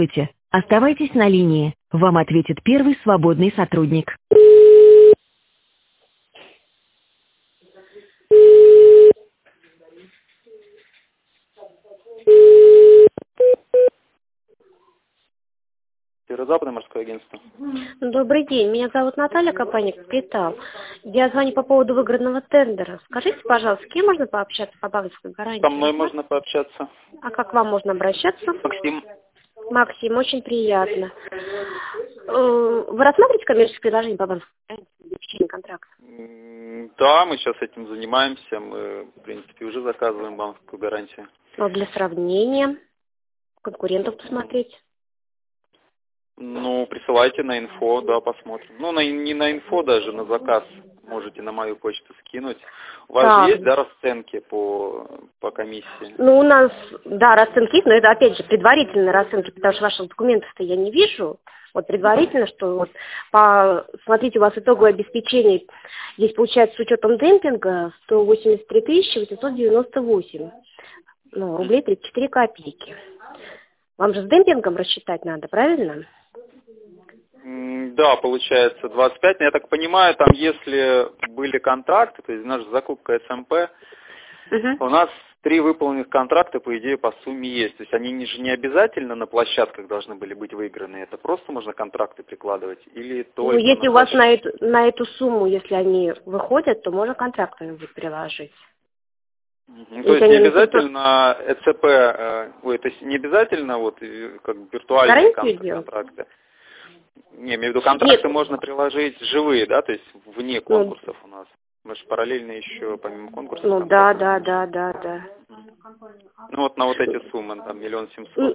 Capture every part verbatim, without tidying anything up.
Здравствуйте. Оставайтесь на линии. Вам ответит первый свободный сотрудник. Северо-западное морское агентство. Добрый день, меня зовут Наталья, компания «Капитал». Я звоню по поводу выигранного тендера. Скажите, пожалуйста, с кем можно пообщаться по банковской гарантии? Со мной можно пообщаться. А как к вам можно обращаться? Максим. Максим, очень приятно. Э, Вы рассматриваете коммерческие предложения по банковской гарантии для заключения контракта? М, Да, мы сейчас этим занимаемся. Мы, в принципе, уже заказываем банковскую гарантию. Ну, для сравнения, конкурентов посмотреть. Ну, присылайте на инфо, да, посмотрим. Ну, на, не на инфо даже, на заказ можете на мою почту скинуть. У вас Так. же есть, да, расценки по, по комиссии? Ну, у нас, да, расценки есть, но это, опять же, предварительные расценки, потому что ваших документов-то я не вижу. Вот предварительно, что вот, по, смотрите, у вас итоговое обеспечение, здесь получается с учетом демпинга сто восемьдесят три тысячи восемьсот девяносто восемь, ну, рублей тридцать четыре копейки. Вам же с демпингом рассчитать надо, правильно? М, Да, получается двадцать пять. Но я так понимаю, там если были контракты, то есть наша закупка эс эм пэ, Угу. у нас три выполненных контракта, по идее, по сумме есть. То есть они не- же не обязательно на площадках должны были быть выиграны. Это просто можно контракты прикладывать? Или только Ну, если на у вас площадке? на эту, на эту сумму, если они выходят, то можно контрактами будет приложить. Мгм. Если То есть они не на семьсот обязательно э цэ пэ, э, ой, то есть не обязательно вот э, как бы виртуальные гарантию кон- делать? контракты? Не, имею в виду контракты можно приложить живые, да, то есть вне Ну, конкурсов у нас. Мы же параллельно еще помимо конкурсов ну да, контракты. да, да, да, да. Ну вот на вот эти суммы, там миллион Ну, семьсот.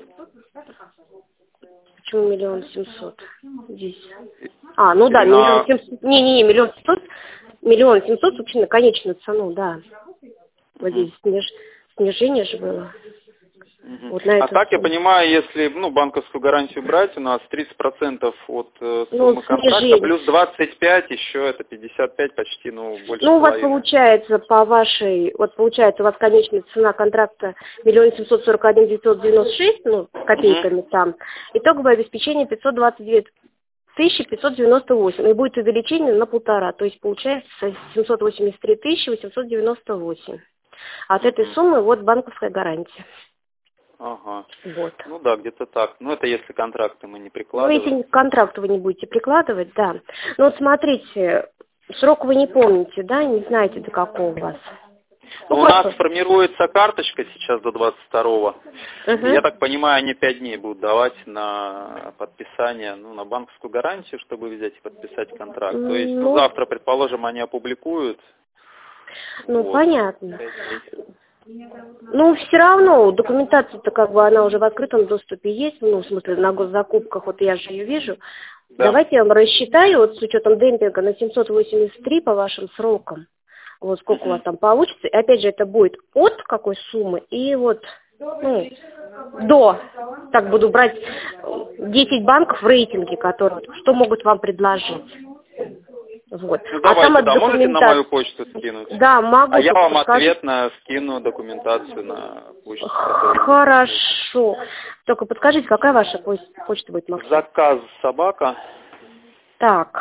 почему миллион семьсот? Здесь. А, ну да, Или миллион на... семьсот. Не-не-не, миллион семьсот. Миллион семьсот вообще на конечную цену, да. Вот Мгм. здесь сниж- снижение же было. Мгм. Вот на А эту так я сумму. понимаю, если ну, банковскую гарантию брать, у нас тридцать процентов от э, Ну, суммы контракта, снижение. плюс двадцать пять еще это пятьдесят пять почти, ну, больше Ну, у вас половины. получается по вашей, вот получается у вас конечная цена контракта миллион семьсот сорок один девятьсот девяносто шесть, ну, с копейками Мгм. там. Итоговое обеспечение пятьсот двадцать две тысячи пятьсот девяносто восемь. И будет увеличение на полтора. То есть получается семьсот восемьдесят три тысячи восемьсот девяносто восемь. От этой Мгм. суммы вот банковская гарантия. Ага. Вот. Ну да, где-то так. Ну это если контракты мы не Ну, прикладываем. если контракт вы не будете прикладывать, да. Ну, вот смотрите, срок вы не помните, да, не знаете, до какого у вас. Ну, Ну, у нас просто. формируется карточка сейчас до двадцать второго. И я Угу. так понимаю, они пять дней будут давать на подписание, ну, на банковскую гарантию, чтобы взять и подписать контракт. То есть, ну, Ну, завтра, предположим, они опубликуют. ну, Вот. понятно. Пять дней. Ну, все равно, документация-то как бы она уже в открытом доступе есть, ну, в смысле, на госзакупках, вот я же ее вижу. Да. Давайте я вам рассчитаю, вот с учетом демпинга на семьсот восемьдесят три по вашим срокам, вот сколько у вас Мгм. там получится. И опять же, это будет от какой суммы и вот, ну, до, так буду брать десять банков в рейтинге, которые, что могут вам предложить. Вот. Ну, А там давайте, от да, можете на мою документации. почту скинуть? Да, могу, А я только вам подскажите. ответно скину документацию на почту, которую вы мне пришлете. Хорошо. Только подскажите, какая ваша поч- почта будет, Максим? Заказ собака. Так.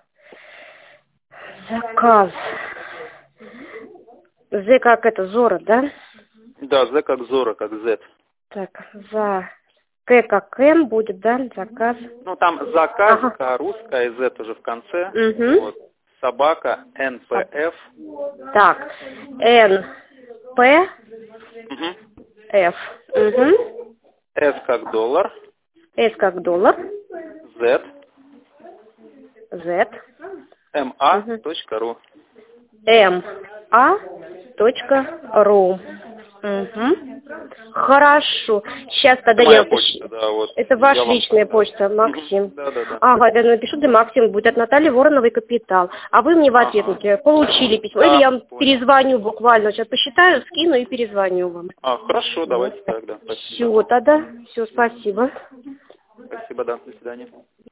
Заказ. З как это, Зора, да? Да, З как Зора, как Z. Так, за К как Н будет, да, заказ. Ну, там заказ, Ага. К русская, Z уже в конце. Угу. Вот. Собака, Н П Ф. Так, Н, П, Угу. Ф. Угу. С как доллар. С как доллар. Z. Z. М А Угу. точка ру. М А точка ру. Угу. Хорошо. Сейчас тогда Моя я почта, напишу. да, вот. Это Я ваша вам личная тогда. почта, Максим. Мгм. Да, да, да. Ага, я напишу для Максима, будет от Натальи Вороновой «Капитал». А вы мне в ответ Ага. получили письмо. Или Да, я вам понял. перезвоню буквально. Сейчас посчитаю, скину и перезвоню вам. А, хорошо, Вот. давайте тогда. Спасибо. Все, тогда. Все, спасибо. Спасибо, да. До свидания.